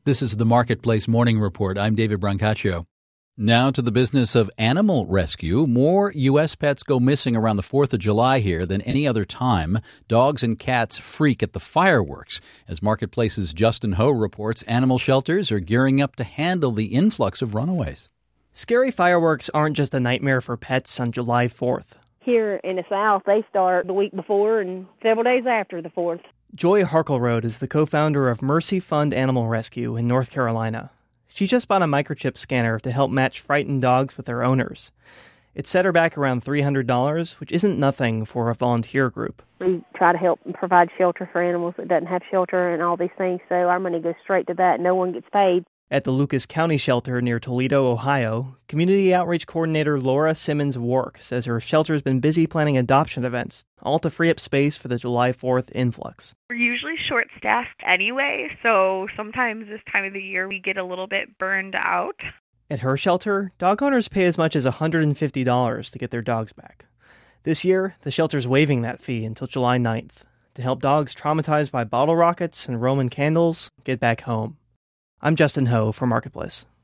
This is the Marketplace Morning Report. I'm David Brancaccio. Now to the business of animal rescue. More U.S. pets go missing around the 4th of July here than any other time. Dogs and cats freak at the fireworks. As Marketplace's Justin Ho reports, animal shelters are gearing up to handle the influx of runaways. Scary fireworks aren't just a nightmare for pets on July 4th. Here in the South, they start the week before and several days after the 4th. Joy Harkleroad is the co-founder of Mercy Fund Animal Rescue in North Carolina. She just bought a microchip scanner to help match frightened dogs with their owners. It set her back around $300, which isn't nothing for a volunteer group. We try to help provide shelter for animals that doesn't have shelter and all these things, so our money goes straight to that. No one gets paid. At the Lucas County Shelter near Toledo, Ohio, Community Outreach Coordinator Laura Simmons-Wark says her shelter's been busy planning adoption events, all to free up space for the July 4th influx. We're usually short-staffed anyway, so sometimes this time of the year we get a little bit burned out. At her shelter, dog owners pay as much as $150 to get their dogs back. This year, the shelter's waiving that fee until July 9th to help dogs traumatized by bottle rockets and Roman candles get back home. I'm Justin Ho for Marketplace.